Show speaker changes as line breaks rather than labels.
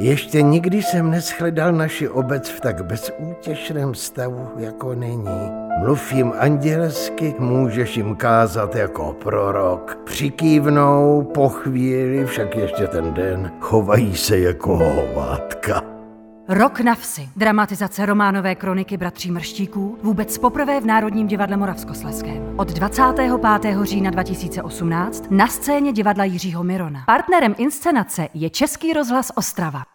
Ještě nikdy jsem neshledal naši obec v tak bezútěšném stavu, jako nyní. Mluv jim andělsky, můžeš jim kázat jako prorok. Přikývnou, po chvíli, však ještě ten den, chovají se jako hovátka.
Rok na vsi. Dramatizace románové kroniky bratří Mrštíků vůbec poprvé v Národním divadle Moravskoslezském. Od 25. října 2018 na scéně divadla Jiřího Mirona. Partnerem inscenace je Český rozhlas Ostrava.